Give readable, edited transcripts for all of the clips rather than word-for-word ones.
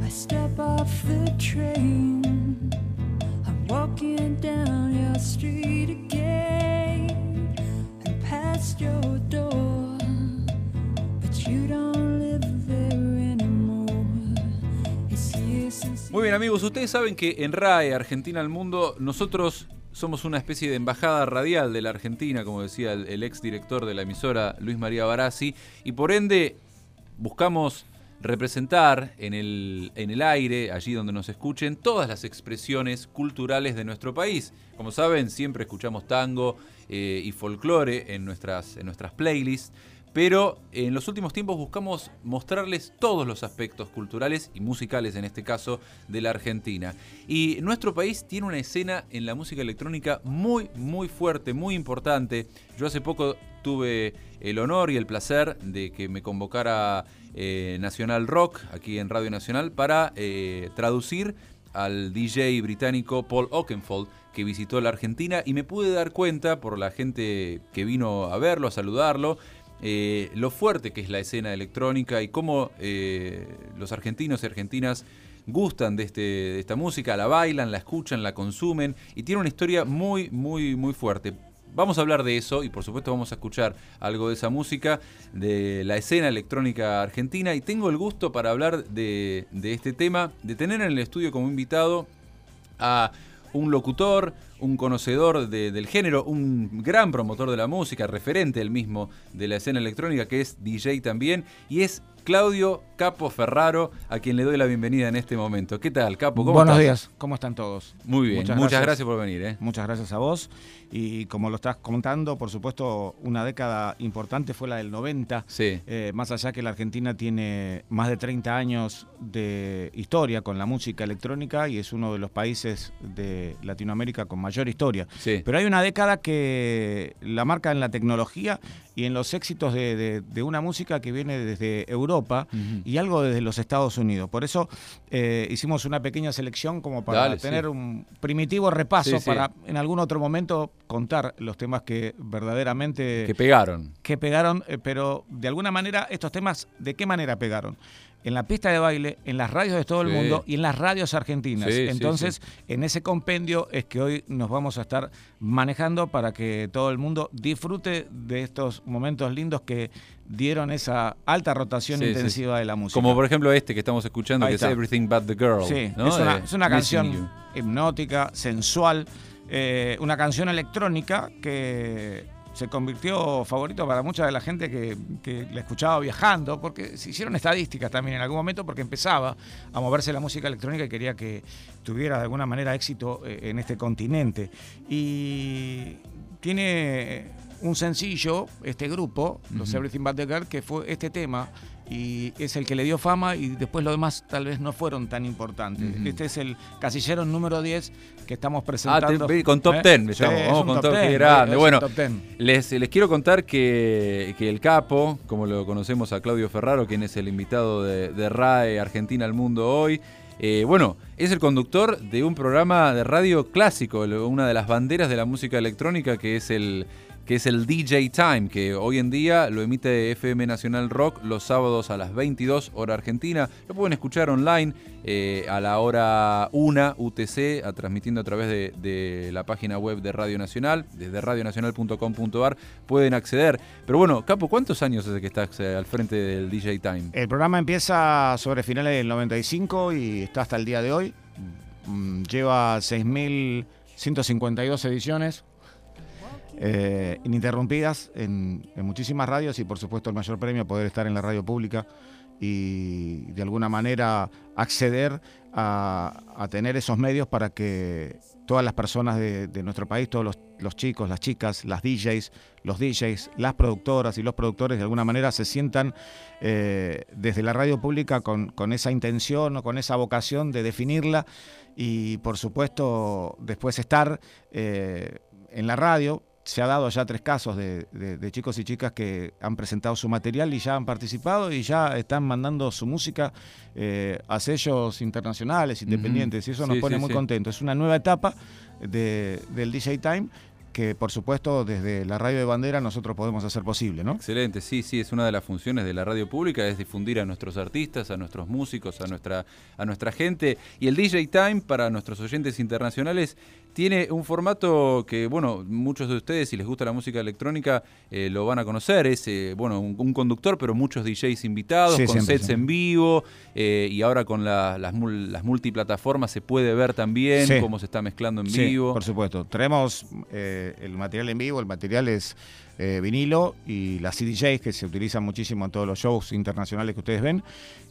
I step off the train, I'm walking down your street again, and past your door, but you don't live there anymore. It's years since. Muy bien, amigos, ustedes saben que en RAE, Argentina al Mundo, nosotros somos una especie de embajada radial de la Argentina, como decía el ex director de la emisora, Luis María Barassi, y por ende buscamos representar en el aire, allí donde nos escuchen, todas las expresiones culturales de nuestro país. Como saben, siempre escuchamos tango y folclore en nuestras playlists, pero en los últimos tiempos buscamos mostrarles todos los aspectos culturales y musicales, en este caso, de la Argentina. Y nuestro país tiene una escena en la música electrónica muy, muy fuerte, muy importante. Yo hace poco tuve el honor y el placer de que me convocara Nacional Rock, aquí en Radio Nacional, para traducir al DJ británico Paul Oakenfold, que visitó la Argentina, y me pude dar cuenta, por la gente que vino a verlo, a saludarlo, lo fuerte que es la escena electrónica y cómo los argentinos y argentinas gustan de esta música, la bailan, la escuchan, la consumen, y tiene una historia muy, muy, muy fuerte. Vamos a hablar de eso y por supuesto vamos a escuchar algo de esa música, de la escena electrónica argentina, y tengo el gusto para hablar de este tema, de tener en el estudio como invitado a un locutor, un conocedor del género, un gran promotor de la música, referente él mismo de la escena electrónica, que es DJ también, y es Claudio Capo Ferraro, a quien le doy la bienvenida en este momento. ¿Qué tal, Capo? ¿Cómo Buenos estás? días, ¿cómo están todos? Muy bien, muchas gracias por venir. Muchas gracias a vos. Y como lo estás contando, por supuesto, una década importante fue la del 90. Sí. Más allá que la Argentina tiene más de 30 años de historia con la música electrónica y es uno de los países de Latinoamérica con mayor historia. Sí. Pero hay una década que la marca en la tecnología y en los éxitos de una música que viene desde Europa y algo desde los Estados Unidos. Por eso hicimos una pequeña selección como para tener un primitivo repaso para en algún otro momento contar los temas que verdaderamente... Que pegaron, pero de alguna manera estos temas, ¿de qué manera pegaron? En la pista de baile, en las radios de todo el mundo y en las radios argentinas. Entonces, en ese compendio es que hoy nos vamos a estar manejando para que todo el mundo disfrute de estos momentos lindos que dieron esa alta rotación intensiva de la música. Como por ejemplo este que estamos escuchando, que es Everything But The Girl. Sí, ¿no? es una canción hipnótica, sensual, una canción electrónica que se convirtió favorito para mucha de la gente que la escuchaba viajando, porque se hicieron estadísticas también en algún momento, porque empezaba a moverse la música electrónica y quería que tuviera de alguna manera éxito en este continente. Y tiene un sencillo, este grupo, los Everything But The Girl, que fue este tema, y es el que le dio fama, y después los demás tal vez no fueron tan importantes. Este es el casillero número 10 que estamos presentando. Con Top 10, me llamo. Vamos con Top 10, grande. Bueno, les quiero contar que el Capo, como lo conocemos a Claudio Ferraro, quien es el invitado de RAE Argentina al Mundo hoy, es el conductor de un programa de radio clásico, una de las banderas de la música electrónica, que es el DJ Time, que hoy en día lo emite FM Nacional Rock los sábados a las 22 hora argentina. Lo pueden escuchar online a la hora 1 UTC, transmitiendo a través de la página web de Radio Nacional, desde radionacional.com.ar pueden acceder. Pero bueno, Capo, ¿cuántos años hace que estás al frente del DJ Time? El programa empieza sobre finales del 95 y está hasta el día de hoy. Lleva 6.152 ediciones. Ininterrumpidas en muchísimas radios, y por supuesto el mayor premio, poder estar en la radio pública y de alguna manera acceder a tener esos medios para que todas las personas de nuestro país, todos los chicos, las chicas, las DJs, los DJs, las productoras y los productores de alguna manera se sientan desde la radio pública con esa intención o con esa vocación de definirla, y por supuesto después estar en la radio. Se ha dado ya 3 casos de chicos y chicas que han presentado su material y ya han participado y ya están mandando su música a sellos internacionales, independientes, y eso nos pone muy contentos. Es una nueva etapa del DJ Time que por supuesto desde la radio de bandera nosotros podemos hacer posible, ¿no? Excelente, sí, es una de las funciones de la radio pública, es difundir a nuestros artistas, a nuestros músicos, a nuestra gente. Y el DJ Time, para nuestros oyentes internacionales, tiene un formato que, bueno, muchos de ustedes, si les gusta la música electrónica, lo van a conocer. Es, un conductor, pero muchos DJs invitados, con siempre, sets en vivo, y ahora con las multiplataformas se puede ver también cómo se está mezclando en vivo. Por supuesto. Tenemos el material en vivo, el material es vinilo y las CDJs que se utilizan muchísimo en todos los shows internacionales que ustedes ven,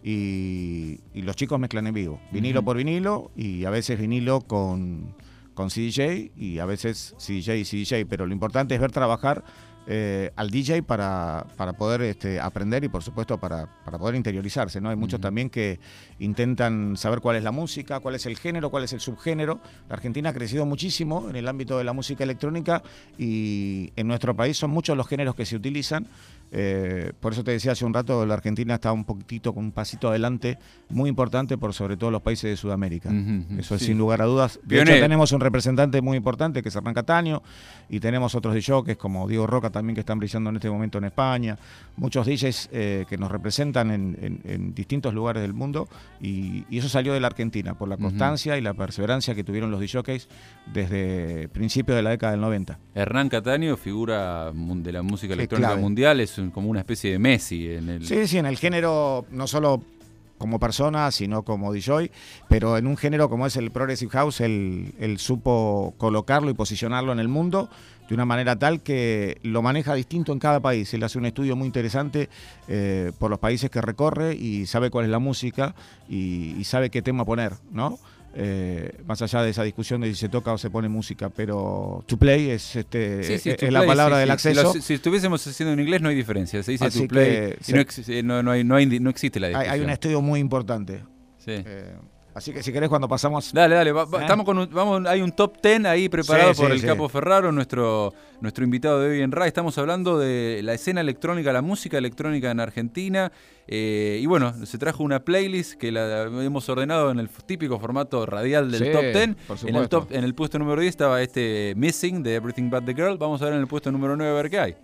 y los chicos mezclan en vivo, vinilo por vinilo, y a veces vinilo con CDJ y a veces CDJ y CDJ, pero lo importante es ver trabajar al DJ para poder aprender y por supuesto para poder interiorizarse, ¿no? Hay muchos también que intentan saber cuál es la música, cuál es el género, cuál es el subgénero. La Argentina ha crecido muchísimo en el ámbito de la música electrónica y en nuestro país son muchos los géneros que se utilizan. Por eso te decía hace un rato, la Argentina está un poquitito con un pasito adelante muy importante por sobre todo los países de Sudamérica. Eso es sin lugar a dudas. De hecho, tenemos un representante muy importante que es Hernán Cataño, y tenemos otros DJs como Diego Roca también que están brillando en este momento en España. Muchos DJs que nos representan en distintos lugares del mundo, y eso salió de la Argentina por la constancia y la perseverancia que tuvieron los DJs desde principios de la década del 90. Hernán Cataño, figura de la música electrónica mundial, es como una especie de Messi en el... Sí, en el género, no solo como persona, sino como DJ, pero en un género como es el Progressive House, él supo colocarlo y posicionarlo en el mundo de una manera tal que lo maneja distinto en cada país. Él hace un estudio muy interesante por los países que recorre y sabe cuál es la música y sabe qué tema poner, ¿no? Más allá de esa discusión de si se toca o se pone música, pero to play es la palabra del acceso. Si estuviésemos haciendo en inglés no hay diferencia, se dice así to play y no existe la discusión. Hay un estudio muy importante. Sí. Así que si querés cuando pasamos... Dale, estamos hay un top 10 ahí preparado por el Capo Ferraro, nuestro invitado de hoy en RAI. Estamos hablando de la escena electrónica, la música electrónica en Argentina. Y bueno, se trajo una playlist que la hemos ordenado en el típico formato radial del top 10. Por supuesto. En el puesto número 10 estaba Missing de Everything But The Girl. Vamos a ver en el puesto número 9 a ver qué hay.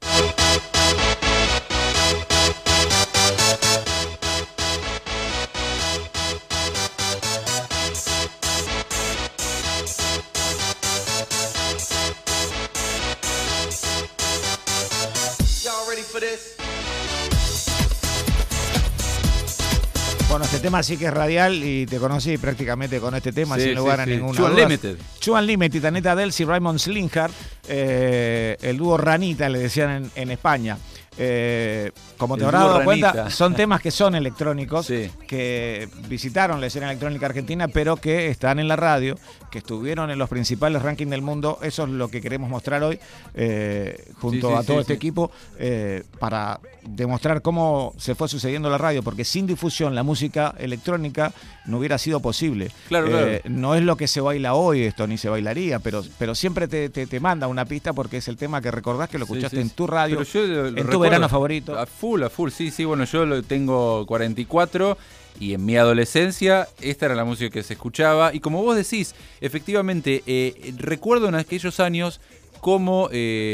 Bueno, este tema sí que es radial y te conocí prácticamente con este tema sin lugar a ninguna duda. True Unlimited, Anita Delcy y Raymond Slinghart, el dúo Ranita le decían en España. Como te habrás dado cuenta, son temas que son electrónicos, que visitaron la escena electrónica argentina, pero que están en la radio, que estuvieron en los principales rankings del mundo. Eso es lo que queremos mostrar hoy, junto a todo este equipo, para demostrar cómo se fue sucediendo la radio, porque sin difusión la música electrónica no hubiera sido posible. Claro. No es lo que se baila hoy esto, ni se bailaría, pero siempre te manda una pista porque es el tema que recordás que lo escuchaste en tu radio, en tu verano favorito. A full. Sí, bueno, yo tengo 44 y en mi adolescencia esta era la música que se escuchaba. Y como vos decís, efectivamente, recuerdo en aquellos años cómo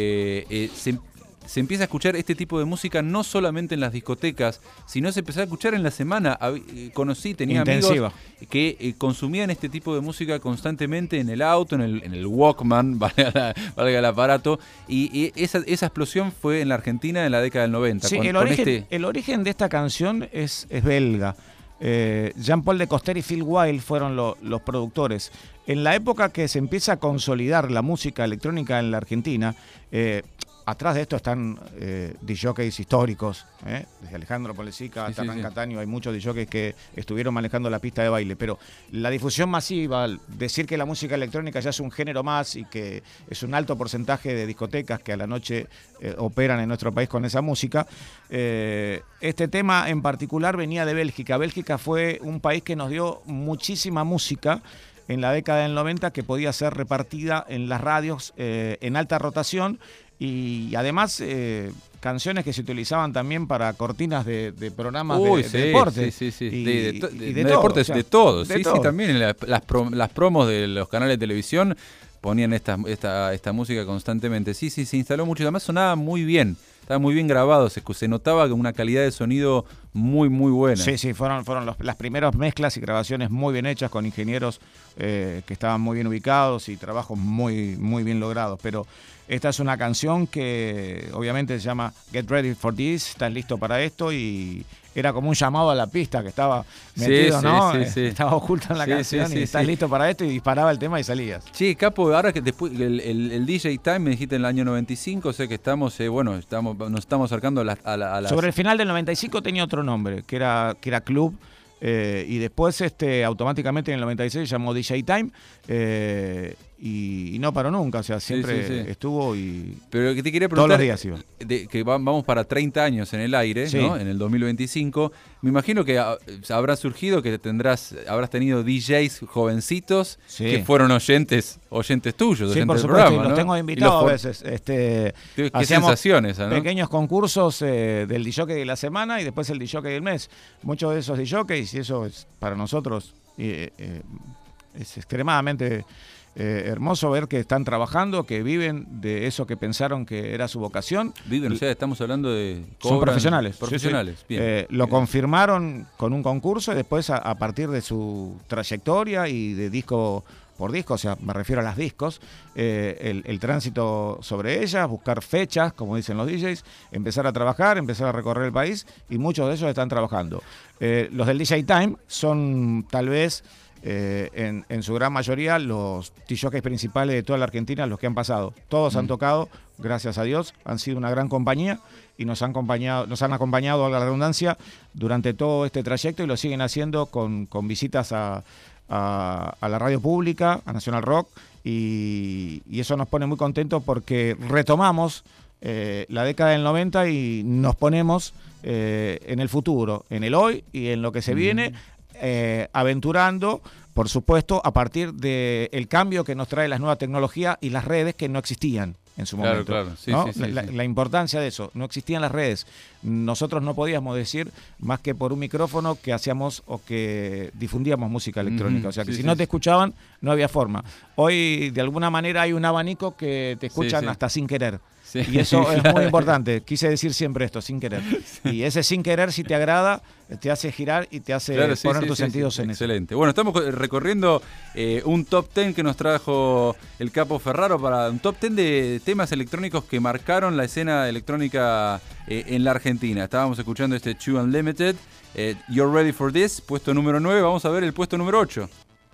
se empieza a escuchar este tipo de música no solamente en las discotecas, sino se empezó a escuchar en la semana. Tenía amigos que consumían este tipo de música constantemente en el auto, en el Walkman, valga el aparato, y esa explosión fue en la Argentina en la década del 90. Sí, el origen de esta canción es belga. Jean-Paul de Coster y Phil Wild fueron los productores. En la época que se empieza a consolidar la música electrónica en la Argentina, atrás de esto están DJs históricos, desde Alejandro Polesica hasta Hernán Cataño. Hay muchos DJs que estuvieron manejando la pista de baile, pero la difusión masiva, decir que la música electrónica ya es un género más y que es un alto porcentaje de discotecas que a la noche operan en nuestro país con esa música. Este tema en particular venía de Bélgica. Bélgica fue un país que nos dio muchísima música en la década del 90 que podía ser repartida en las radios en alta rotación, y además canciones que se utilizaban también para cortinas de programas de deporte. De deportes, de todo. Sí, también las promos de los canales de televisión ponían esta música constantemente. Sí, se instaló mucho, además sonaba muy bien. Estaba muy bien grabado, se notaba una calidad de sonido muy, muy buena. Sí, fueron las primeras mezclas y grabaciones muy bien hechas con ingenieros que estaban muy bien ubicados y trabajos muy, muy bien logrados. Pero esta es una canción que obviamente se llama Get Ready for This, ¿estás listo para esto? Y era como un llamado a la pista que estaba metido, ¿no? Sí. Estaba oculto en la canción y estás listo para esto y disparaba el tema y salías. Sí, Capo, ahora que después el DJ Time me dijiste en el año 95, sé que nos estamos acercando a la... Sobre el final del 95 tenía otro nombre, que era Club, y después automáticamente en el 96 se llamó DJ Time, y no paró nunca, o sea, siempre estuvo y... Pero que te quería preguntar, todos los días iba. Que vamos para 30 años en el aire, ¿no? En el 2025, me imagino que habrá surgido que habrás tenido DJs jovencitos que fueron oyentes tuyos, sí, oyentes por del supuesto, programa, y los ¿no? tengo invitados a veces. Qué hacíamos sensaciones, ¿no? Pequeños concursos del DJ de la semana y después el DJ del mes. Muchos de esos DJs, y eso es para nosotros es extremadamente hermoso ver que están trabajando, que viven de eso que pensaron que era su vocación. Viven, o sea, estamos hablando de... Son profesionales. Profesionales, sí. Bien. Lo confirmaron con un concurso y después a partir de su trayectoria y de disco por disco, o sea, me refiero a las discos, el tránsito sobre ellas, buscar fechas, como dicen los DJs, empezar a trabajar, empezar a recorrer el país, y muchos de ellos están trabajando. Los del DJ Time son tal vez... en su gran mayoría los DJs principales de toda la Argentina, los que han pasado. Todos han tocado, gracias a Dios, han sido una gran compañía y nos han acompañado a la redundancia durante todo este trayecto y lo siguen haciendo con visitas a la radio pública, a Nacional Rock, y eso nos pone muy contentos porque retomamos la década del 90 y nos ponemos en el futuro, en el hoy y en lo que se viene, aventurando, por supuesto, a partir del cambio que nos trae las nuevas tecnologías y las redes que no existían en su momento. Claro. Sí, ¿no? sí, La importancia de eso, no existían las redes. Nosotros no podíamos decir más que por un micrófono que hacíamos o que difundíamos música electrónica. O sea que si no te escuchaban, no había forma. Hoy, de alguna manera, hay un abanico que te escuchan hasta sin querer. Sí, y eso es muy importante. Quise decir siempre esto, sin querer. Y ese sin querer, si te agrada, te hace girar y te hace poner tus sentidos en eso. Excelente. Bueno, estamos recorriendo un top 10 que nos trajo el Capo Ferraro, para un top 10 de temas electrónicos que marcaron la escena electrónica en la Argentina. Estábamos escuchando este Chew Unlimited, You're Ready for This, puesto número 9. Vamos a ver el puesto número 8.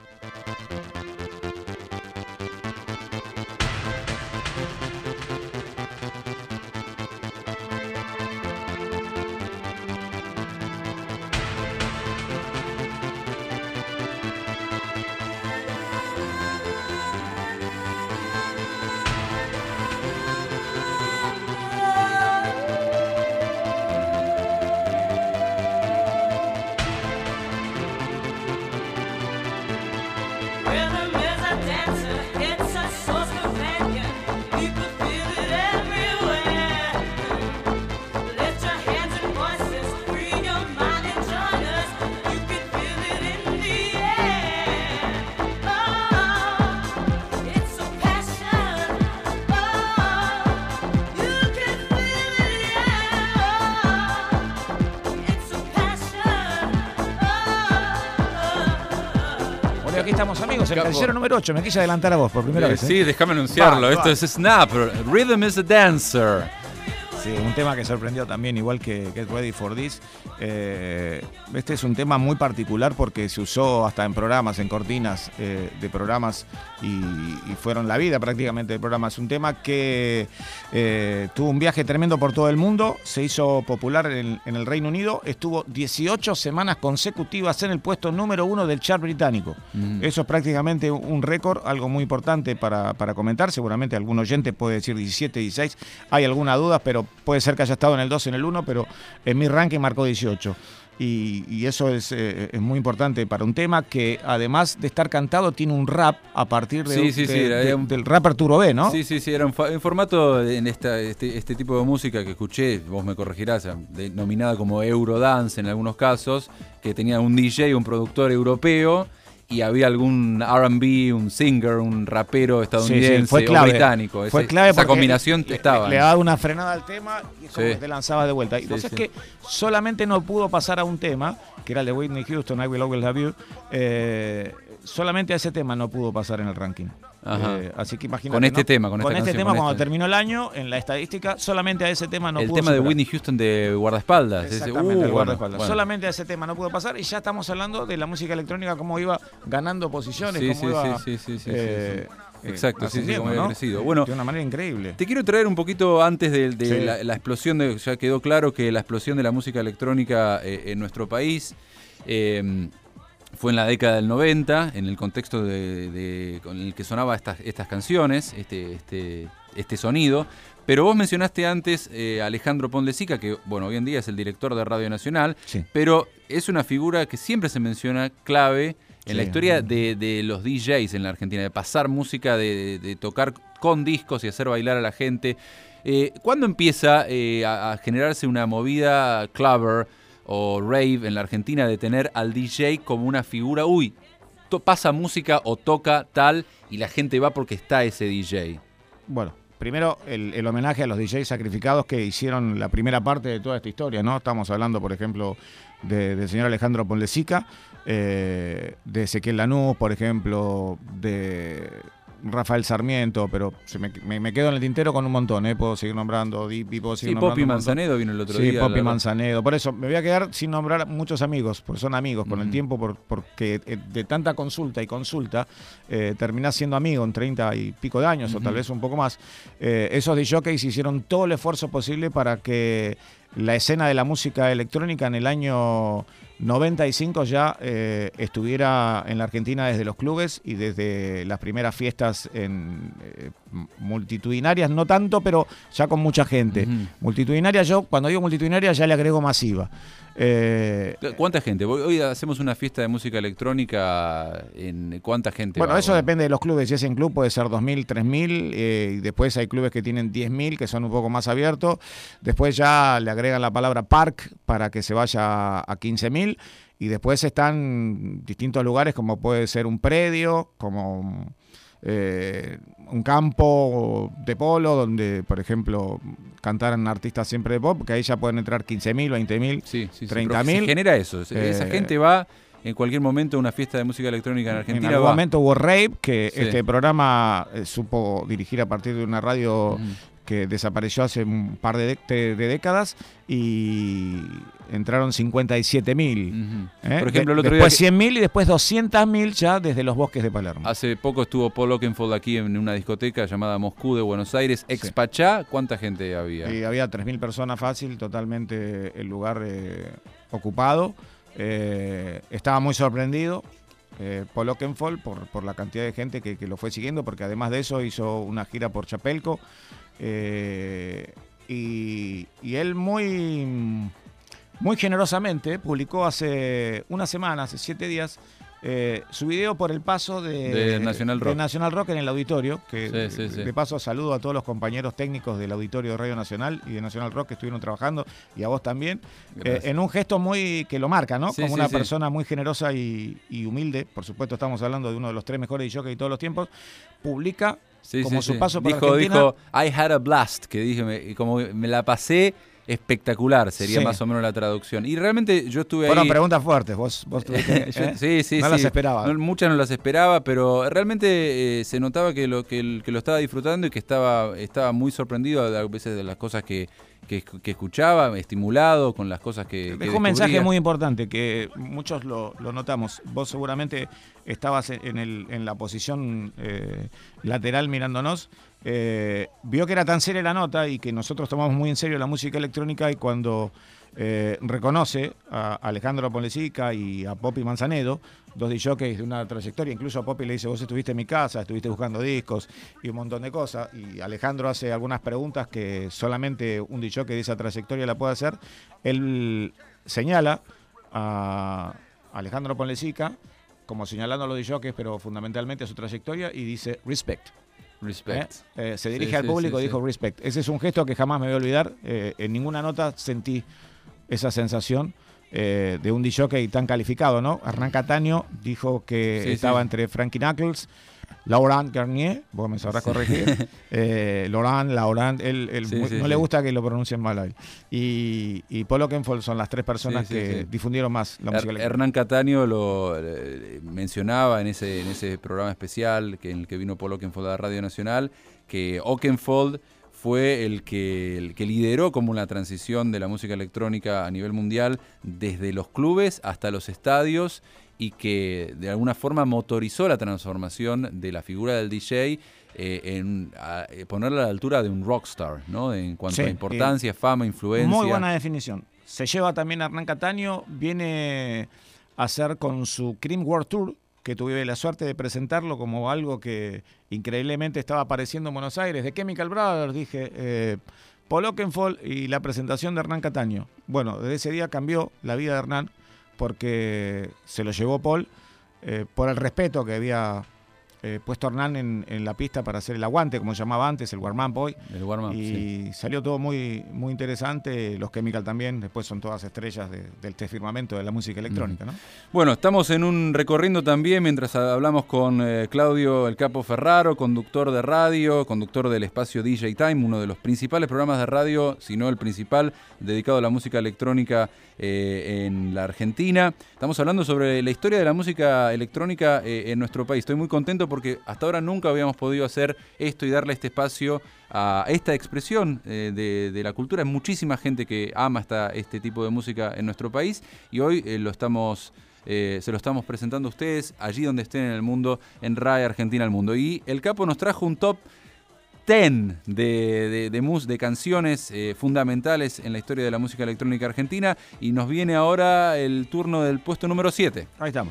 Aquí estamos, amigos, el casillero número 8. Me quise adelantar a vos por primera vez. Sí, déjame anunciarlo. Esto es Snap, Rhythm is a Dancer. Sí, un tema que sorprendió también, igual que Get Ready for This. Este es un tema muy particular porque se usó hasta en programas, en cortinas de programas y fueron la vida prácticamente de programas. Es un tema que tuvo un viaje tremendo por todo el mundo, se hizo popular en el Reino Unido, estuvo 18 semanas consecutivas en el puesto número 1 del chart británico. Eso es prácticamente un récord, algo muy importante para comentar. Seguramente algún oyente puede decir 17, 16, hay alguna duda, pero puede ser que haya estado en el 2, en el 1, pero en mi ranking marcó 18. Y eso es muy importante para un tema que, además de estar cantado, tiene un rap a partir del rap Arturo B, ¿no? Sí, era un formato en este tipo de música que escuché, vos me corregirás, denominada como Eurodance en algunos casos, que tenía un DJ, un productor europeo, y había algún R&B, un singer, un rapero estadounidense fue clave, o británico. Fue clave esa combinación estaba. Le daba una frenada al tema y es como Sí. que te lanzaba de vuelta. Y Sí, vos sabés sí. que solamente no pudo pasar a un tema, que era el de Whitney Houston, I Will Always Love You. Solamente a ese tema no pudo pasar en el ranking. Ajá. Así que imagínate. Con este ¿no? tema, con esta este canción, tema, con cuando este. terminó el año, en la estadística, solamente a ese tema no El pudo tema de superar. Whitney Houston de guardaespaldas. Exactamente, el bueno, guardaespaldas. bueno. Solamente a ese tema no pudo pasar y ya estamos hablando de la música electrónica, cómo iba ganando posiciones, Sí, cómo sí, iba sí. Exacto, sí, ascendiendo, cómo había ¿no? crecido. Bueno, de una manera increíble. te quiero traer un poquito antes de Sí. la explosión, ya quedó claro que la explosión de la música electrónica en nuestro país fue en la década del 90, en el contexto con el que sonaba estas canciones, este sonido. Pero vos mencionaste antes a Alejandro Ponlecica, que bueno, hoy en día es el director de Radio Nacional, Sí. pero es una figura que siempre se menciona clave en la Sí. historia de los DJs en la Argentina, de pasar música, de tocar con discos y hacer bailar a la gente. ¿Cuándo empieza a generarse una movida clubber o rave en la Argentina de tener al DJ como una figura? Pasa música o toca tal y la gente va porque está ese DJ. Bueno, primero el homenaje a los DJs sacrificados que hicieron la primera parte de toda esta historia, ¿no? Estamos hablando, por ejemplo, del señor Alejandro Ponlecica, de Ezequiel Lanús, por ejemplo, de Rafael Sarmiento, pero me quedo en el tintero con un montón, puedo seguir nombrando, puedo seguir Sí, nombrando Poppy un montón. Manzanedo vino el otro Sí, día. Poppy Manzanedo. Por eso me voy a quedar sin nombrar muchos amigos, porque son amigos con el tiempo, porque de tanta consulta y consulta terminás siendo amigo en 30 y pico de años, o tal vez un poco más. Esos DJs hicieron todo el esfuerzo posible para que la escena de la música electrónica en el año 95 ya estuviera en la Argentina desde los clubes y desde las primeras fiestas multitudinarias, no tanto, pero ya con mucha gente. Multitudinaria, cuando digo multitudinaria ya le agrego masiva. ¿Cuánta gente? Hoy hacemos una fiesta de música electrónica. ¿Cuánta gente Bueno, va? eso depende de los clubes. Si es en club puede ser 2.000, 3.000. Y después hay clubes que tienen 10.000, que son un poco más abiertos. Después ya le agregan la palabra park para que se vaya a 15.000. Y después están distintos lugares, como puede ser un predio, como un campo de polo, donde, por ejemplo, cantaran artistas siempre de pop, que ahí ya pueden entrar 15.000, 20.000, Sí, 30.000. Se genera eso. Esa gente va en cualquier momento a una fiesta de música electrónica en Argentina. En algún momento hubo Rave, que Sí. este programa supo dirigir a partir de una radio que desapareció hace un par de décadas, y entraron 57.000. Por ejemplo, el otro después día 100.000 y después 200.000 ya desde los bosques de Palermo. hace poco estuvo Paul Oakenfold aquí en una discoteca llamada Moscú de Buenos Aires, ex Pachá. ¿Cuánta gente había? Y había 3.000 personas fácil, totalmente el lugar ocupado. Estaba muy sorprendido Paul Oakenfold por la cantidad de gente que lo fue siguiendo, porque además de eso hizo una gira por Chapelco. Y él muy generosamente publicó hace una semana, hace 7 días, su video por el paso de Nacional Rock. de Nacional Rock en el auditorio, que Sí. de paso saludo a todos los compañeros técnicos del auditorio de Radio Nacional y de Nacional Rock que estuvieron trabajando, y a vos también, en un gesto muy que lo marca, ¿no? Sí, Como sí, una sí. persona muy generosa y humilde. Por supuesto, estamos hablando de uno de los 3 mejores DJs de todos los tiempos. Publica como su paso por Argentina. Dijo, I had a blast, que dije, como me la pasé espectacular, sería Sí. más o menos la traducción. Y realmente yo estuve Fueron ahí. preguntas fuertes, vos tuviste, Sí. No las esperaba. Muchas no las esperaba, pero realmente se notaba que lo estaba disfrutando y que estaba muy sorprendido a veces de las cosas que escuchaba, estimulado con las cosas que Dejó un mensaje descubría. muy importante que muchos lo notamos. Vos seguramente estabas en la posición lateral mirándonos. Vio que era tan seria la nota y que nosotros tomamos muy en serio la música electrónica, y cuando reconoce a Alejandro Ponlecica y a Poppy Manzanedo, 2 DJs de una trayectoria. Incluso a Poppy le dice: vos estuviste en mi casa, estuviste buscando discos y un montón de cosas, y Alejandro hace algunas preguntas que solamente un DJ de esa trayectoria la puede hacer. Él señala a Alejandro Ponlecica como señalando a los DJs, pero fundamentalmente a su trayectoria, y dice respect. Respect. Se dirige al público y dijo respect. Ese es un gesto que jamás me voy a olvidar. En ninguna nota sentí esa sensación. de un DJ tan calificado, ¿no? Hernán Cataño dijo que estaba entre Frankie Knuckles, Laurent Garnier, vos me sabrás corregir, Laurent, él no le gusta que lo pronuncien mal a él, y Paul Oakenfold son las tres personas que difundieron más la música electrónica. Hernán Cataño lo mencionaba en ese programa especial en el que vino Paul Oakenfold a Radio Nacional, que Oakenfold fue el que lideró como la transición de la música electrónica a nivel mundial desde los clubes hasta los estadios, y que de alguna forma motorizó la transformación de la figura del DJ ponerla a la altura de un rockstar, ¿no? En cuanto a importancia, fama, influencia. Muy buena definición. Se lleva también a Hernán Cataño, viene a hacer con su Cream World Tour, que tuve la suerte de presentarlo como algo que increíblemente estaba apareciendo en Buenos Aires, de Chemical Brothers, dije, Paul Oakenfold y la presentación de Hernán Cataño. Bueno, desde ese día cambió la vida de Hernán, porque se lo llevó Paul por el respeto que había puesto Hernán en la pista para hacer el aguante, como se llamaba antes, el warm-up hoy. El warm-up, y salió todo muy, muy interesante. Los Chemical también, después son todas estrellas del firmamento de la música electrónica, ¿no? Bueno, estamos en un recorriendo también mientras hablamos con Claudio El Capo Ferraro, conductor de radio, conductor del espacio DJ Time, uno de los principales programas de radio, si no el principal, dedicado a la música electrónica en la Argentina. Estamos hablando sobre la historia de la música electrónica en nuestro país. Estoy muy contento porque hasta ahora nunca habíamos podido hacer esto y darle este espacio a esta expresión de la cultura. Hay muchísima gente que ama este tipo de música en nuestro país, y hoy se lo estamos presentando a ustedes allí donde estén en el mundo, en RAE Argentina al Mundo. Y el Capo nos trajo un top 10 de canciones fundamentales en la historia de la música electrónica argentina, y nos viene ahora el turno del puesto número 7. Ahí estamos.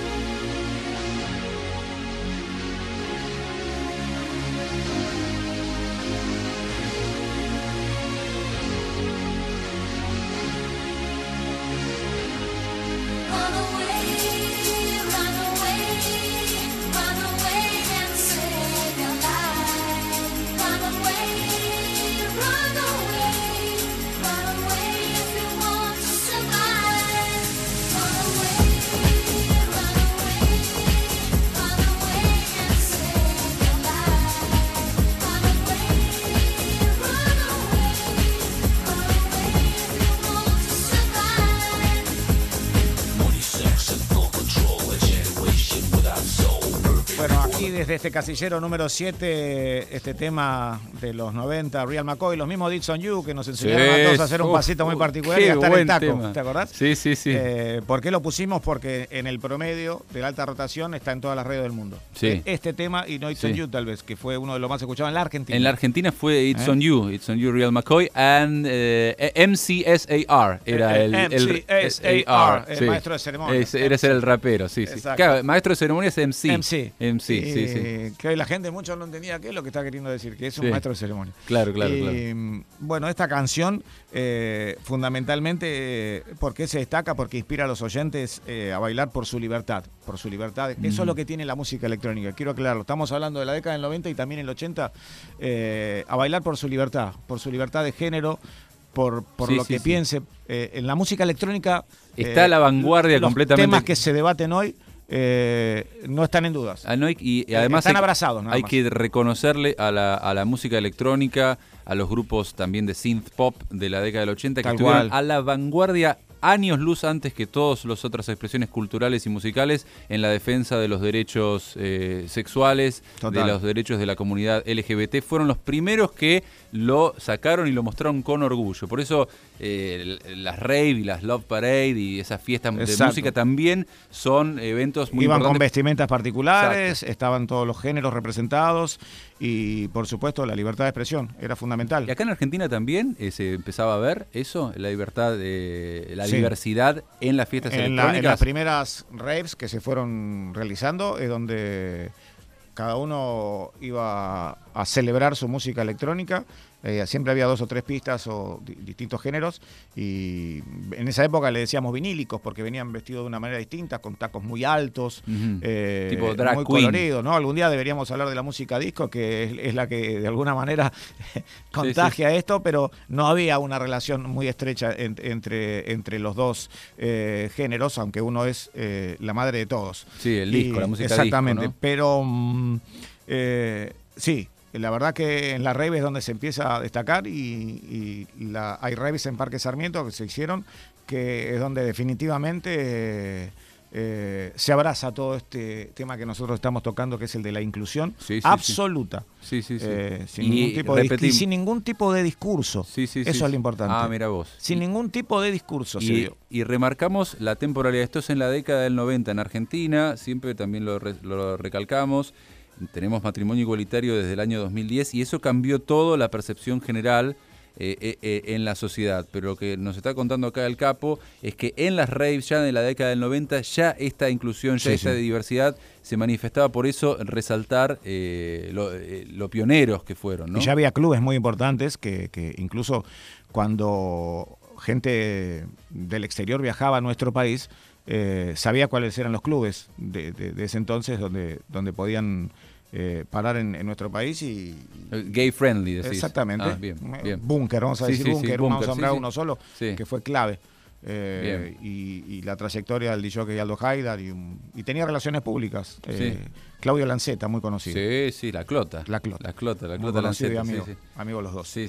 Desde este casillero número 7, este tema de los 90, Real McCoy, los mismos Dits on You, que nos enseñaron a todos a hacer un pasito muy particular y a estar en taco, tema. ¿Te acordás? Sí. ¿Por qué lo pusimos? Porque en el promedio de la alta rotación está en todas las radios del mundo. Sí. Este tema y no Dits on You, tal vez, que fue uno de los más escuchados en la Argentina. En la Argentina fue It's on You, Real McCoy, and MCSAR era el maestro de ceremonias. Era ser el rapero, sí. Claro, maestro de ceremonias es MC. Sí. Que hoy la gente mucho no entendía qué es lo que está queriendo decir, que es un maestro de ceremonia. Claro. Bueno, esta canción fundamentalmente, ¿por qué se destaca? Porque inspira a los oyentes a bailar por su libertad. Eso es lo que tiene la música electrónica, quiero aclararlo. Estamos hablando de la década del 90 y también el 80, a bailar por su libertad de género, por lo que piense. En la música electrónica está a la vanguardia completamente. Los temas que se debaten hoy no están en dudas. Y además están abrazados. Hay que reconocerle a la música electrónica, a los grupos también de synth pop de la década del 80, que estuvieron a la vanguardia años luz antes que todas las otras expresiones culturales y musicales en la defensa de los derechos sexuales, de los derechos de la comunidad LGBT. Fueron los primeros que lo sacaron y lo mostraron con orgullo. Por eso las rave y las love parade y esas fiestas de música también son eventos muy importantes. Iban con vestimentas particulares, estaban todos los géneros representados y por supuesto la libertad de expresión era fundamental. Y acá en Argentina también se empezaba a ver eso, la libertad, la diversidad en las fiestas electrónicas. En las primeras raves que se fueron realizando es donde cada uno iba a celebrar su música electrónica Siempre había 2 o 3 pistas o distintos géneros, y en esa época le decíamos vinílicos porque venían vestidos de una manera distinta, con tacos muy altos, tipo drag muy queen. coloridos, ¿no? Algún día deberíamos hablar de la música disco, que es la que de alguna manera contagia esto, pero no había una relación muy estrecha entre los dos géneros, aunque uno es la madre de todos. Sí, el disco, la música exactamente, disco, ¿no? Pero sí. La verdad que en la rave es donde se empieza a destacar, y hay raves en Parque Sarmiento que se hicieron, que es donde definitivamente se abraza todo este tema que nosotros estamos tocando, que es el de la inclusión absoluta. Sí. Sin ningún tipo de discurso. Eso es lo importante. Ah, mira vos. Sin ningún tipo de discurso. Y remarcamos la temporalidad. Esto es en la década del 90 en Argentina, siempre también lo recalcamos. Tenemos matrimonio igualitario desde el año 2010 y eso cambió todo la percepción general en la sociedad. Pero lo que nos está contando acá el Capo es que en las raves ya en la década del 90 ya esta inclusión, ya esta diversidad se manifestaba. Por eso resaltar lo pioneros que fueron, ¿no? Y ya había clubes muy importantes que incluso cuando gente del exterior viajaba a nuestro país, sabía cuáles eran los clubes de ese entonces donde podían parar en nuestro país. Y gay friendly, decís. Exactamente. Bien. Búnker, vamos a decir búnker, vamos a nombrar uno solo, sí. que fue clave. Y la trayectoria del DJ Aldo Haidar, y tenía relaciones públicas. Claudio Lanceta, muy conocido. Sí, la Clota. La Clota Lanceta. Amigo los dos. Sí.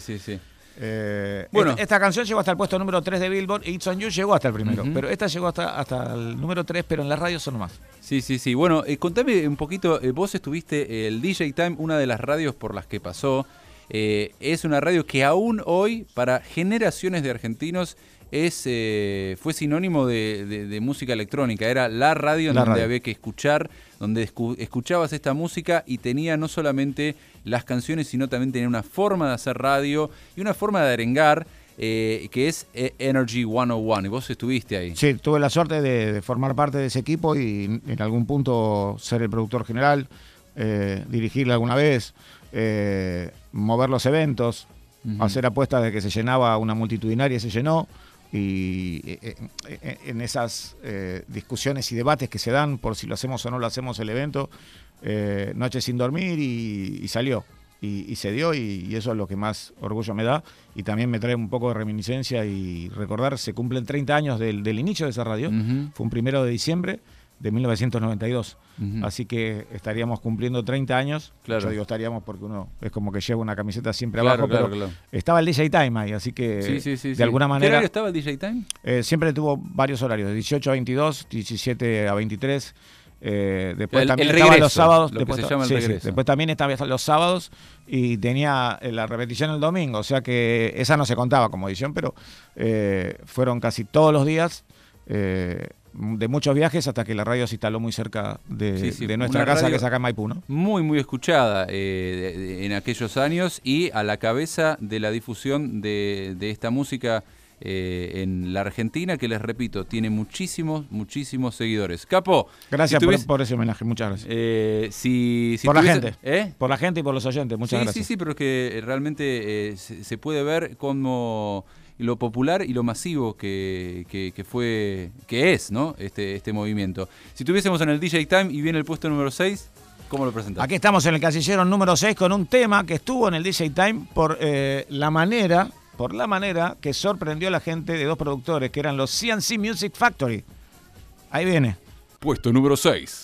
Bueno, esta canción llegó hasta el puesto número 3 de Billboard, y It's On You llegó hasta el primero, pero esta llegó hasta el número 3, pero en la radio son más. Sí. Bueno, contame un poquito, vos estuviste el DJ Time, una de las radios por las que pasó, es una radio que aún hoy, para generaciones de argentinos, fue sinónimo de música electrónica. Era la radio donde había que escuchar, donde escuchabas esta música y tenía no solamente las canciones, sino también tenía una forma de hacer radio y una forma de arengar, que es Energy 101. Y vos estuviste ahí. Sí, tuve la suerte de formar parte de ese equipo y en algún punto ser el productor general, dirigirle alguna vez, mover los eventos, hacer apuestas de que se llenaba una multitudinaria y se llenó. Y en esas discusiones y debates que se dan por si lo hacemos o no lo hacemos el evento, noches sin dormir, y salió y se dio, y eso es lo que más orgullo me da, y también me trae un poco de reminiscencia y recordar. Se cumplen 30 años del inicio de esa radio. Fue un 1 de diciembre de 1992, así que estaríamos cumpliendo 30 años. Claro. Yo digo estaríamos porque uno es como que lleva una camiseta siempre abajo, pero estaba el DJ Time ahí, así que de alguna manera... ¿Qué horario estaba el DJ Time? Siempre tuvo varios horarios, de 18 a 22, 17 a 23, después también estaba los sábados, después también estaba los sábados, y tenía la repetición el domingo, o sea que esa no se contaba como edición, pero fueron casi todos los días, de muchos viajes, hasta que la radio se instaló muy cerca de nuestra casa, que es acá en Maipú, ¿no? Muy escuchada en aquellos años, y a la cabeza de la difusión de esta música en la Argentina, que les repito, tiene muchísimos seguidores. Capo, gracias por ese homenaje, muchas gracias. Por la gente y por los oyentes, muchas gracias. Sí, pero es que realmente se puede ver como lo popular y lo masivo que es, ¿no? Este movimiento. Si tuviésemos en el DJ Time y viene el puesto número 6, ¿cómo lo presentamos? Aquí estamos en el casillero número 6 con un tema que estuvo en el DJ Time por la manera que sorprendió a la gente de dos productores, que eran los CNC Music Factory. Ahí viene. Puesto número 6.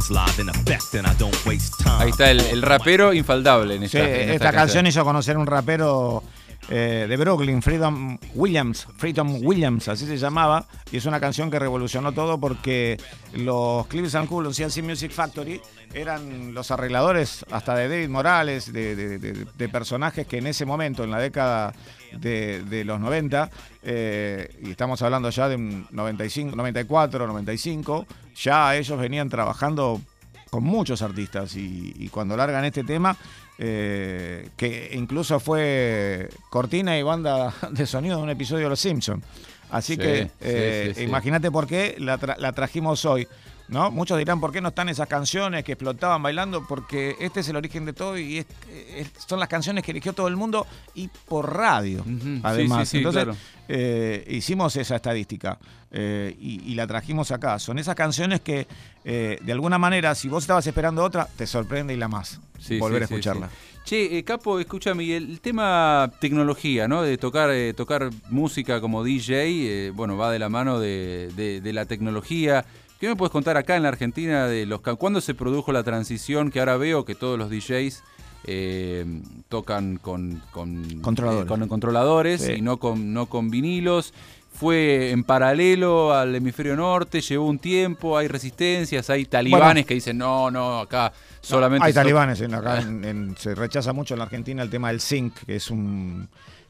Ahí está el rapero infaltable en esta, Sí, en esta canción hizo conocer un rapero de Brooklyn, Freedom Williams, así se llamaba, y es una canción que revolucionó todo porque los Cleveland Cool, CNC Music Factory, eran los arregladores hasta de David Morales, de personajes que en ese momento, en la década de los 90, y estamos hablando ya de 95, 94, 95, ya ellos venían trabajando con muchos artistas y cuando largan este tema, que incluso fue cortina y banda de sonido de un episodio de Los Simpsons. Así Sí, que sí. imagínate por qué la trajimos hoy, ¿no? Muchos dirán, ¿por qué no están esas canciones que explotaban bailando? Porque este es el origen de todo y son las canciones que eligió todo el mundo y por radio, además. Sí, Entonces, claro. hicimos esa estadística y la trajimos acá. Son esas canciones que, de alguna manera, si vos estabas esperando otra, te sorprende y la más. Volver a escucharla. Che, Capo, escúchame, el tema tecnología, ¿no? De tocar música como DJ, bueno, va de la mano de la tecnología. ¿Qué me puedes contar acá en la Argentina de cuándo se produjo la transición? Que ahora veo que todos los DJs tocan con controladores Sí. y no con vinilos. Fue en paralelo al hemisferio norte, llevó un tiempo, hay resistencias, hay talibanes que dicen no, acá solamente... Hay talibanes, se rechaza mucho en la Argentina el tema del sync, que es un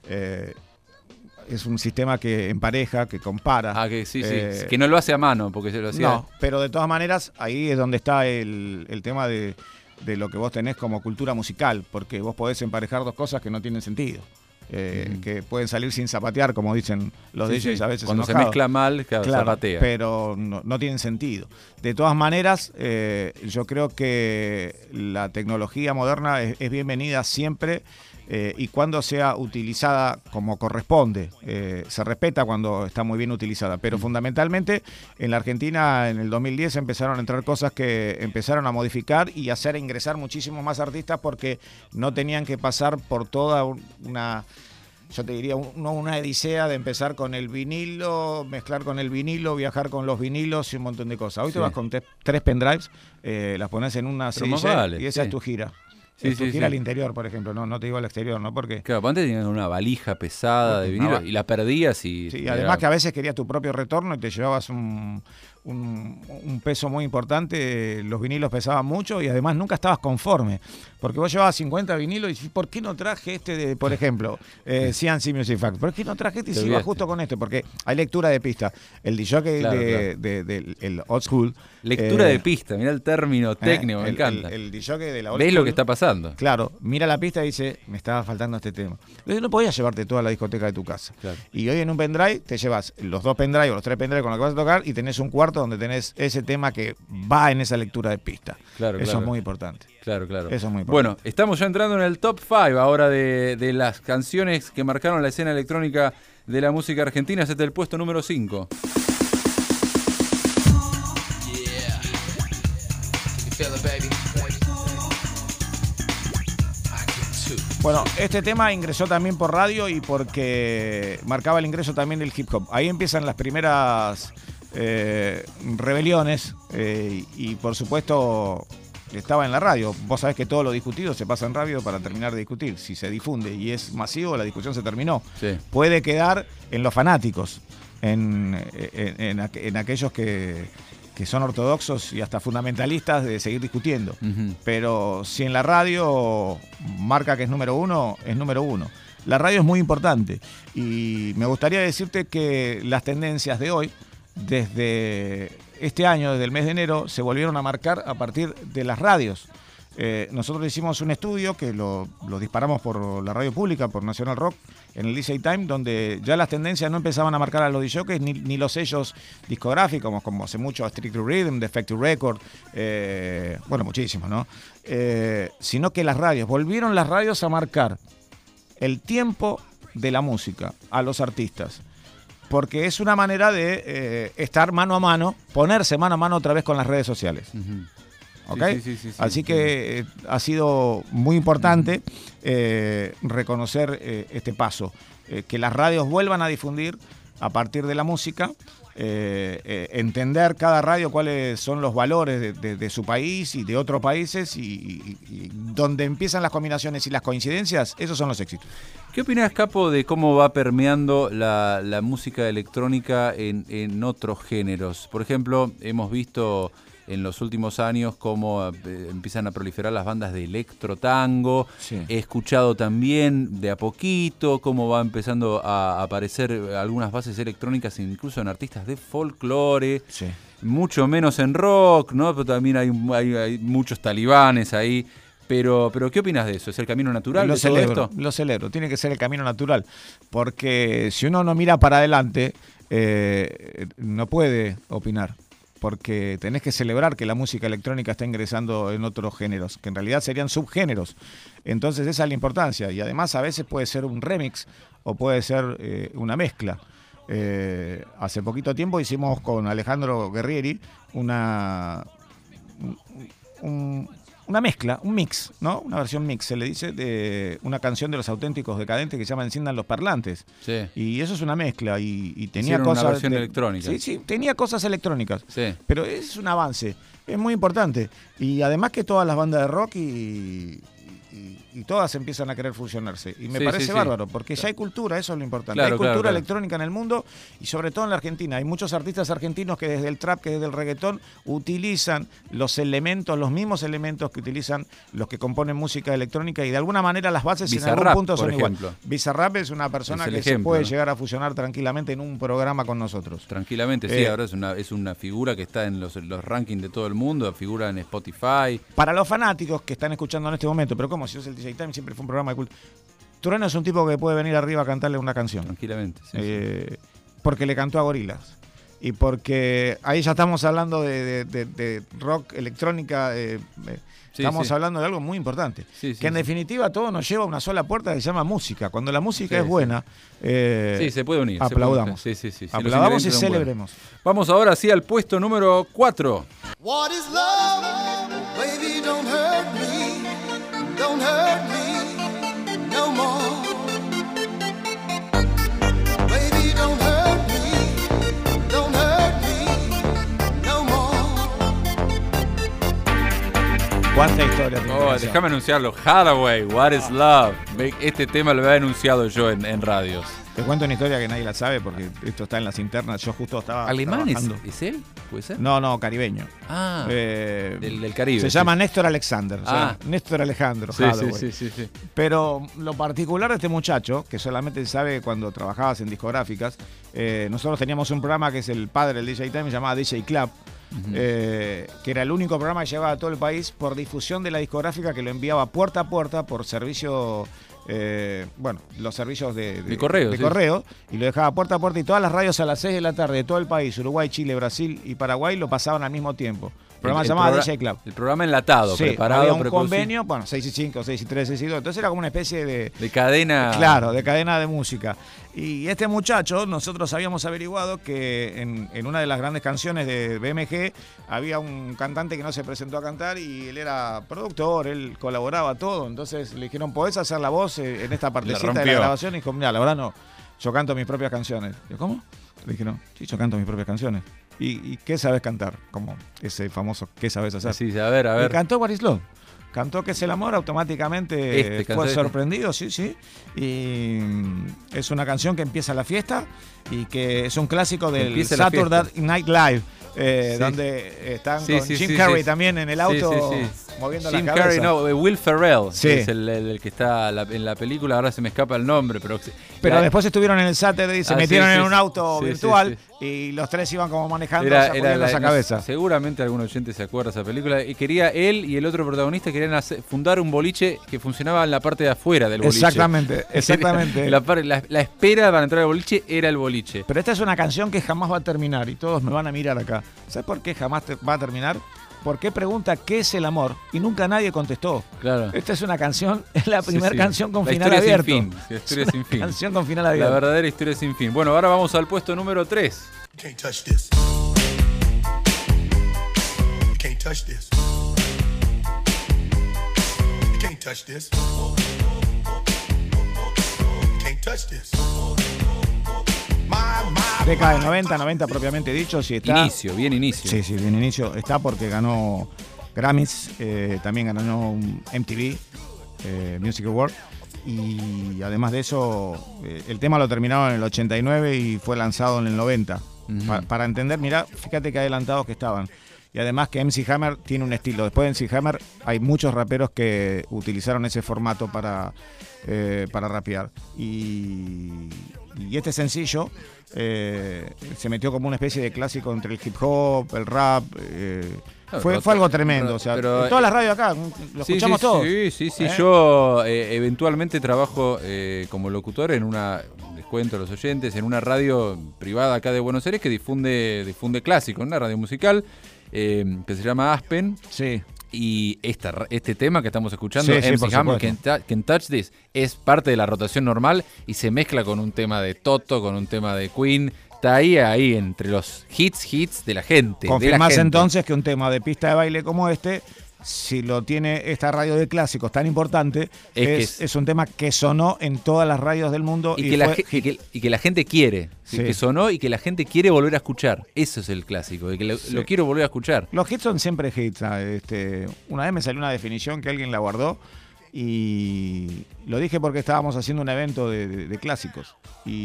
sistema que empareja, que compara. Ah, que sí, que no lo hace a mano, porque se lo hacía... No, pero de todas maneras, ahí es donde está el tema de lo que vos tenés como cultura musical, porque vos podés emparejar dos cosas que no tienen sentido. Que pueden salir sin zapatear, como dicen los DJs a veces. Cuando enojados. se mezcla mal, claro, zapatea. Pero no tienen sentido. De todas maneras, yo creo que la tecnología moderna es bienvenida siempre y cuando sea utilizada como corresponde. Se respeta cuando está muy bien utilizada, pero fundamentalmente en la Argentina en el 2010 empezaron a entrar cosas que empezaron a modificar y hacer ingresar muchísimos más artistas porque no tenían que pasar por toda una... Yo te diría, una odisea de empezar con el vinilo, mezclar con el vinilo, viajar con los vinilos y un montón de cosas. Hoy te vas con tres pendrives, las pones en una CD y esa es tu gira. Es tu gira al interior, por ejemplo, no te digo al exterior, ¿no? Porque... Claro, antes tenías una valija pesada de vinilo y la perdías y... Sí, además que a veces querías tu propio retorno y te llevabas un peso muy importante, los vinilos pesaban mucho y además nunca estabas conforme, porque vos llevabas 50 vinilos y decís, ¿por qué no traje este por ejemplo, CNC Music Factory? ¿Por qué no traje este y si iba justo con este? Porque hay lectura de pista. El DJ del Old School... Lectura de pista, mirá el término técnico, me encanta. El DJ de la Old ¿Ves School, lo que está pasando? Claro, mira la pista y dice, me estaba faltando este tema. Entonces no podías llevarte toda la discoteca de tu casa. Claro. Y hoy en un pendrive te llevas los 2 pendrive o los 3 pendrive con los que vas a tocar y tenés un cuarto donde tenés ese tema que va en esa lectura de pista. Claro, eso es muy importante. Claro. Eso es muy importante. Bueno, estamos ya entrando en el top 5 ahora de las canciones que marcaron la escena electrónica de la música argentina. Este es el puesto número 5. Bueno, este tema ingresó también por radio y porque marcaba el ingreso también del hip hop. Ahí empiezan las primeras rebeliones y por supuesto estaba en la radio. Vos sabés que todo lo discutido se pasa en radio para terminar de discutir. Si se difunde y es masivo, la discusión se terminó. Sí. Puede quedar en los fanáticos, en aquellos que son ortodoxos y hasta fundamentalistas de seguir discutiendo. Pero si en la radio marca que es número uno, es número uno. La radio es muy importante y me gustaría decirte que las tendencias de hoy, desde este año, desde el mes de enero, se volvieron a marcar a partir de las radios. Nosotros hicimos un estudio que lo disparamos por la radio pública, por National Rock, en el DJ Time, donde ya las tendencias no empezaban a marcar a los DJs ni los sellos discográficos, como hace mucho Strictly Rhythm, Defective Record, bueno, muchísimos, ¿no? Sino que las radios, volvieron las radios a marcar el tiempo de la música a los artistas. Porque es una manera de estar mano a mano, ponerse mano a mano otra vez con las redes sociales. ¿Okay? Sí, así que ha sido muy importante reconocer este paso, que las radios vuelvan a difundir a partir de la música entender cada radio cuáles son los valores de su país y de otros países y donde empiezan las combinaciones y las coincidencias, esos son los éxitos. ¿Qué opinás, Capo, de cómo va permeando la música electrónica en otros géneros? Por ejemplo, hemos visto en los últimos años cómo empiezan a proliferar las bandas de electro-tango. Sí. He escuchado también de a poquito cómo va empezando a aparecer algunas bases electrónicas incluso en artistas de folclore. Sí. Mucho menos en rock, ¿no? Pero también hay muchos talibanes ahí. Pero ¿qué opinas de eso? ¿Es el camino natural de todo esto? Lo celebro, tiene que ser el camino natural, porque si uno no mira para adelante, no puede opinar, porque tenés que celebrar que la música electrónica está ingresando en otros géneros, que en realidad serían subgéneros. Entonces esa es la importancia, y además a veces puede ser un remix o puede ser una mezcla. Hace poquito tiempo hicimos con Alejandro Guerrieri una mezcla, un mix, ¿no? Una versión mix, se le dice, de una canción de Los Auténticos Decadentes que se llama Enciendan los Parlantes. Sí. Y eso es una mezcla y tenía Hicieron cosas... una versión electrónica. Sí, tenía cosas electrónicas. Sí. Pero es un avance, es muy importante. Y además que todas las bandas de rock y todas empiezan a querer fusionarse. Y me parece bárbaro, porque ya hay cultura, eso es lo importante. Hay cultura electrónica en el mundo y sobre todo en la Argentina. Hay muchos artistas argentinos que desde el trap, que desde el reggaetón, utilizan los elementos, los mismos elementos que utilizan los que componen música electrónica y de alguna manera las bases en algún punto son iguales. Bizarrap es una persona que se puede llegar a fusionar tranquilamente en un programa con nosotros. Tranquilamente, sí. Ahora es una figura que está en los rankings de todo el mundo, figura en Spotify. Para los fanáticos que están escuchando en este momento, pero como si es el DJ Time, siempre fue un programa de culto. Trueno es un tipo que puede venir arriba a cantarle una canción. Tranquilamente. Sí, porque le cantó a Gorillaz. Y porque ahí ya estamos hablando de rock, electrónica. Estamos hablando de algo muy importante. Que en definitiva todo nos lleva a una sola puerta que se llama música. Cuando la música es buena, se puede unir. Aplaudamos. Aplaudamos y celebremos. Vamos ahora sí al puesto número 4. What is love? Baby, don't hurt me. Don't hurt me no more. Baby, don't hurt me. Don't hurt me no more. ¿Cuánta historia tiene? Déjame anunciarlo. Hathaway, What is Love. Este tema lo había anunciado yo en radios. Te cuento una historia que nadie la sabe porque esto está en las internas. Yo justo estaba ¿Alemán es él? ¿Puede ser? No, caribeño. Del Caribe. Se llama Néstor Alexander. O sea, Néstor Alejandro. Sí. Pero lo particular de este muchacho, que solamente se sabe cuando trabajabas en discográficas, nosotros teníamos un programa que es el padre del DJ Time, se llamaba DJ Club. Que era el único programa que llevaba a todo el país por difusión de la discográfica, que lo enviaba puerta a puerta por servicio, los servicios de correo, y lo dejaba puerta a puerta, y todas las radios a las 6 de la tarde de todo el país, Uruguay, Chile, Brasil y Paraguay, lo pasaban al mismo tiempo. El programa se llamaba DJ Club. El programa enlatado, preparado. Había un convenio, 6 y 5, 6 y 3, 6 y 2. Entonces era como una especie de cadena. Claro, de cadena de música. Y este muchacho, nosotros habíamos averiguado que en una de las grandes canciones de BMG había un cantante que no se presentó a cantar y él era productor, él colaboraba todo. Entonces le dijeron, ¿podés hacer la voz en esta partecita de la grabación? Y dijo, mira, la verdad no, yo canto mis propias canciones. Yo, ¿cómo? Le dijeron, sí, yo canto mis propias canciones. ¿Y qué sabes cantar? Como ese famoso, ¿qué sabes hacer? Sí, a ver. Y cantó What is Love. Cantó Que es el amor, automáticamente fue sorprendido, sí. Y es una canción que empieza la fiesta y que es un clásico del Saturday Night Live, donde están con Jim Carrey también en el auto moviendo la cabeza. Jim Carrey, no, Will Ferrell, es el que está en la película, ahora se me escapa el nombre. Pero después estuvieron en el Saturday y se metieron en un auto virtual y los tres iban como manejando, moviendo esa cabeza. Seguramente algún oyente se acuerda de esa película. Y quería él y el otro protagonista querían fundar un boliche que funcionaba en la parte de afuera del boliche. Exactamente. La espera para entrar al boliche era el boliche. Pero esta es una canción que jamás va a terminar y todos me van a mirar acá. ¿Sabes por qué jamás va a terminar? Porque pregunta qué es el amor y nunca nadie contestó. Claro. Esta es una canción, es la primera canción con final abierto. La historia sin fin. Canción con final abierto. La verdadera historia sin fin. Bueno, ahora vamos al puesto número 3. You can't touch this. You can't touch this. You can't touch this. You can't touch this. My década del 90 propiamente dicho. Sí, está, Bien inicio. Sí, bien inicio. Está porque ganó Grammys, también ganó un MTV Music Award. Y además de eso, el tema lo terminaron en el 89 y fue lanzado en el 90. Para entender, mirá, fíjate qué adelantados que estaban. Y además que MC Hammer tiene un estilo. Después de MC Hammer hay muchos raperos que utilizaron ese formato para rapear. Y este sencillo se metió como una especie de clásico entre el hip hop, el rap. Fue algo tremendo. O sea, pero, en todas las radios acá, lo escuchamos todos. Sí. Yo eventualmente trabajo como locutor en una, les cuento a los oyentes, en una radio privada acá de Buenos Aires que difunde clásico, una radio musical que se llama Aspen. Sí. Y este tema que estamos escuchando, sí, MC Hammer, Can't Touch This, es parte de la rotación normal y se mezcla con un tema de Toto, con un tema de Queen. Está ahí entre los hits de la gente. Confirmás entonces que un tema de pista de baile como este, si lo tiene esta radio de clásicos tan importante, es un tema que sonó en todas las radios del mundo. Y que la gente quiere. Sí. Que sonó y que la gente quiere volver a escuchar. Eso es el clásico, de que lo quiero volver a escuchar. Los hits son siempre hits. Una vez me salió una definición que alguien la guardó y lo dije porque estábamos haciendo un evento de clásicos.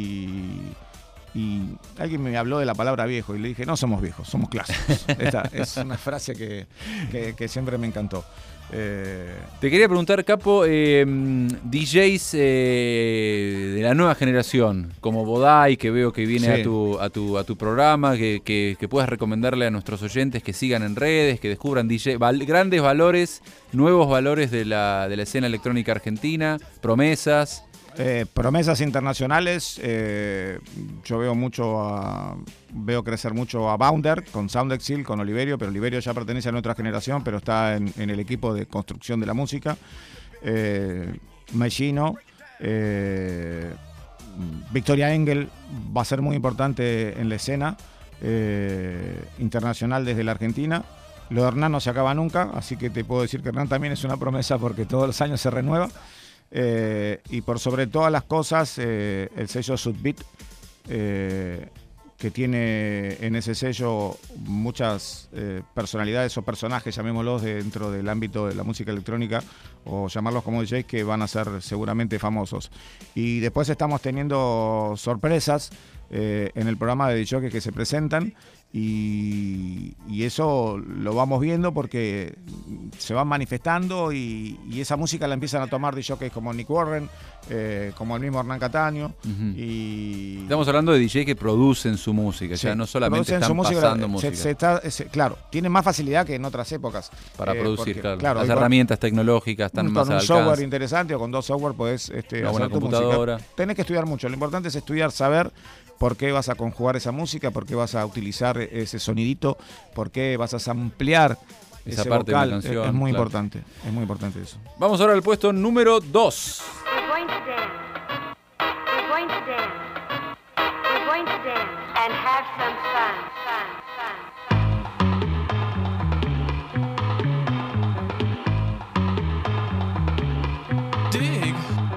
Y alguien me habló de la palabra viejo y le dije, no somos viejos, somos clásicos. Esta es una frase que siempre me encantó. Te quería preguntar, Capo, DJs de la nueva generación, como Bodai, que veo que viene a tu programa, que puedas recomendarle a nuestros oyentes que sigan en redes, que descubran grandes valores, nuevos valores de la escena electrónica argentina, promesas. Promesas internacionales, yo veo crecer mucho a Bounder con Sound Exile, con Oliverio, pero Oliverio ya pertenece a nuestra generación, pero está en el equipo de construcción de la música. Machino, Victoria Engel va a ser muy importante en la escena internacional desde la Argentina. Lo de Hernán no se acaba nunca, así que te puedo decir que Hernán también es una promesa porque todos los años se renueva. Y por sobre todas las cosas, el sello Sudbeat, que tiene en ese sello muchas personalidades o personajes, llamémoslos, dentro del ámbito de la música electrónica, o llamarlos como DJs, que van a ser seguramente famosos. Y después estamos teniendo sorpresas en el programa de DJ que se presentan, y eso lo vamos viendo porque se van manifestando y esa música la empiezan a tomar DJs como Nick Warren, como el mismo Hernán Cataño. Y estamos hablando de DJs que producen su música, ya no solamente están pasando música. Claro, tienen más facilidad que en otras épocas para producir, claro. Las herramientas tecnológicas están más al alcance. Con un software interesante o con dos software podés hacer tu computadora. Música. Tenés que estudiar mucho, lo importante es estudiar, saber por qué vas a conjugar esa música, por qué vas a utilizar ese sonidito, por qué vas a samplear esa ese parte vocal. De la canción, es muy importante eso. Vamos ahora al puesto número 2. We're going to dance. We're going to dance. We're going to dance and have some fun. Dig.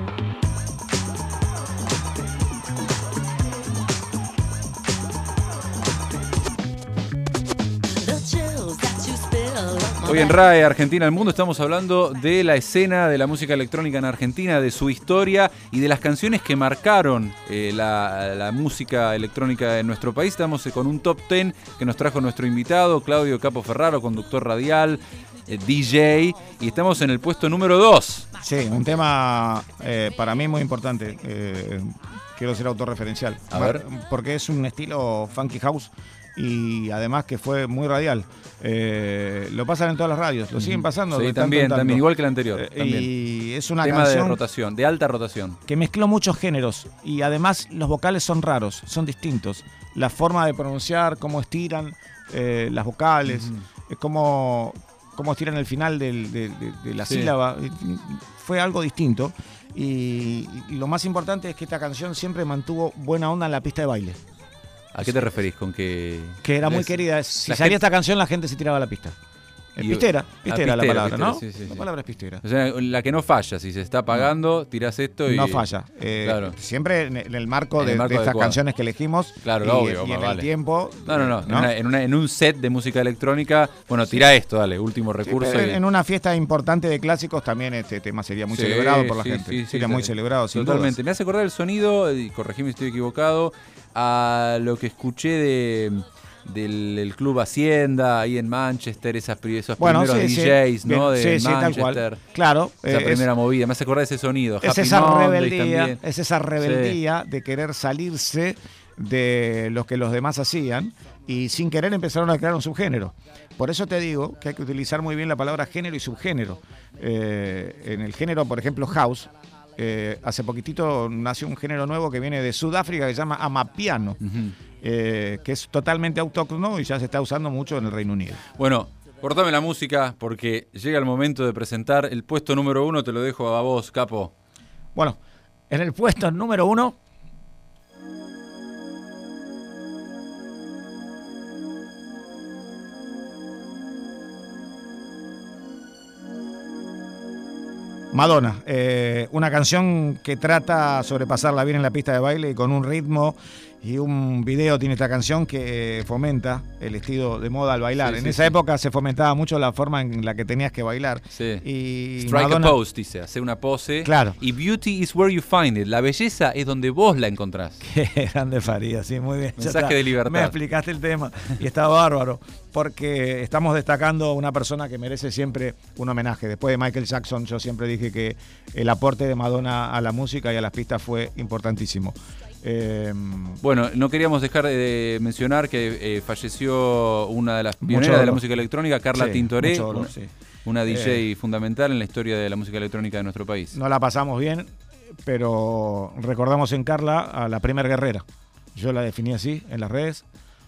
Hoy en RAE Argentina al Mundo estamos hablando de la escena de la música electrónica en Argentina, de su historia y de las canciones que marcaron la música electrónica en nuestro país. Estamos con un top 10 que nos trajo nuestro invitado, Claudio Capo Ferraro, conductor radial, DJ, y estamos en el puesto número 2. Sí, un tema para mí muy importante. Quiero ser autorreferencial. A ver. Porque es un estilo funky house y además que fue muy radial. Lo pasan en todas las radios, lo siguen pasando. Sí, también, igual que el anterior. Y es una tema canción de rotación, de alta rotación. Que mezcló muchos géneros y además los vocales son raros, son distintos. La forma de pronunciar, cómo estiran las vocales, cómo estiran el final de la sílaba. Fue algo distinto. Y lo más importante es que esta canción siempre mantuvo buena onda en la pista de baile. ¿A qué te referís con que...? Que era muy querida. Si salía esta canción, la gente se tiraba a la pista. Pistera la palabra, ¿no? Sí, sí, La sí. palabra es pistera. O sea, la que no falla, si se está apagando, tirás esto y... No falla. Claro. Siempre en el marco En el de marco estas adecuado. canciones que elegimos. Claro, y, obvio, y en vale. el tiempo. No. En un set de música electrónica, bueno, tira esto, dale, último Sí, recurso. pero y... en una fiesta importante de clásicos también este tema sería muy Sí, celebrado por la sí, gente. sí, sería sí, muy celebrado, sin totalmente. dudas. Me hace acordar el sonido, y corregime si estoy equivocado, a lo que escuché del Club Hacienda ahí en Manchester, esos primeros DJs, ¿no? Bien, De sí, tal Manchester. cual. Claro. Esa primera movida. Me hace acordar ese sonido. Es Happy esa Mondays rebeldía, también. es esa rebeldía de querer salirse de lo que los demás hacían y sin querer empezaron a crear un subgénero. Por eso te digo que hay que utilizar muy bien la palabra género y subgénero. En el género, por ejemplo, house, hace poquitito nació un género nuevo que viene de Sudáfrica que se llama Amapiano, que es totalmente autóctono y ya se está usando mucho en el Reino Unido. Bueno, cortame la música porque llega el momento de presentar el puesto número 1. Te lo dejo a vos, Capo. Bueno, en el puesto número 1... Madonna, una canción que trata sobre pasarla bien en la pista de baile y con un ritmo y un video tiene esta canción que fomenta el estilo de moda al bailar. Sí, en sí, esa sí. época se fomentaba mucho la forma en la que tenías que bailar. Sí. Y Strike Madonna, a pose, dice, hacer una pose. Claro. Y beauty is where you find it. La belleza es donde vos la encontrás. Qué grande Faría, sí, muy bien. Ya Mensaje está. de libertad. Me explicaste el tema y está bárbaro, porque estamos destacando a una persona que merece siempre un homenaje. Después de Michael Jackson, yo siempre dije que el aporte de Madonna a la música y a las pistas fue importantísimo. Bueno, no queríamos dejar de mencionar que falleció una de las Mucho pioneras de la dolor. música electrónica, Carla Sí, Tintoré, mucho dolor, sí. una DJ fundamental en la historia de la música electrónica de nuestro país. No la pasamos bien, pero recordamos en Carla a la primer guerrera. Yo la definí así en las redes.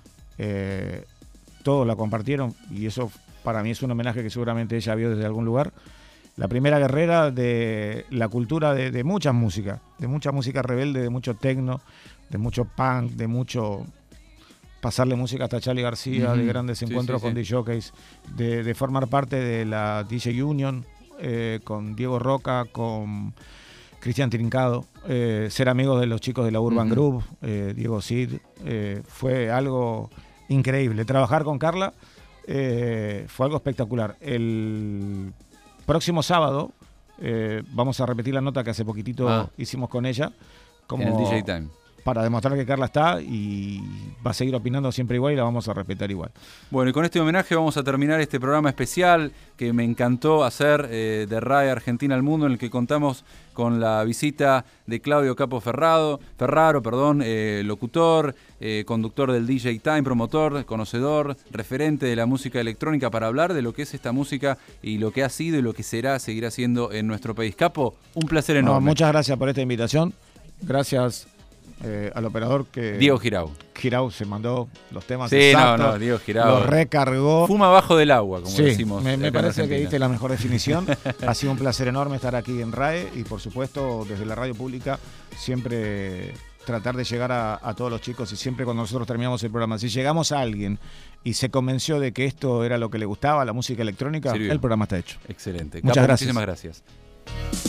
Todos la compartieron y eso para mí es un homenaje que seguramente ella vio desde algún lugar. La primera guerrera de la cultura de mucha música rebelde, de mucho techno, de mucho punk, de mucho pasarle música hasta Charly García, de grandes encuentros con DJs, de formar parte de la DJ Union, con Diego Roca, con Cristian Trincado, ser amigos de los chicos de la Urban Group, Diego Cid, fue algo increíble. Trabajar con Carla fue algo espectacular. El próximo sábado vamos a repetir la nota que hace poquitito hicimos con ella. Como En el DJ Time. Para demostrar que Carla está y va a seguir opinando siempre igual y la vamos a respetar igual. Bueno, y con este homenaje vamos a terminar este programa especial que me encantó hacer de RAE Argentina al Mundo, en el que contamos con la visita de Claudio Capo Ferraro, locutor, conductor del DJ Time, promotor, conocedor, referente de la música electrónica, para hablar de lo que es esta música y lo que ha sido y lo que seguirá siendo en nuestro país. Capo, un placer enorme. Muchas gracias por esta invitación. Gracias al operador que... Diego Girau. Girau se mandó los temas Sí, exactos, Diego Girau. los recargó. Fuma abajo del agua, como Sí, decimos. me acá en parece que Argentina. diste la mejor definición. Ha sido un placer enorme estar aquí en RAE y por supuesto desde la radio pública siempre tratar de llegar a todos los chicos y siempre cuando nosotros terminamos el programa, si llegamos a alguien y se convenció de que esto era lo que le gustaba, la música electrónica, Sirvió. el programa está hecho. Excelente. Muchas Capo, gracias. Muchísimas gracias.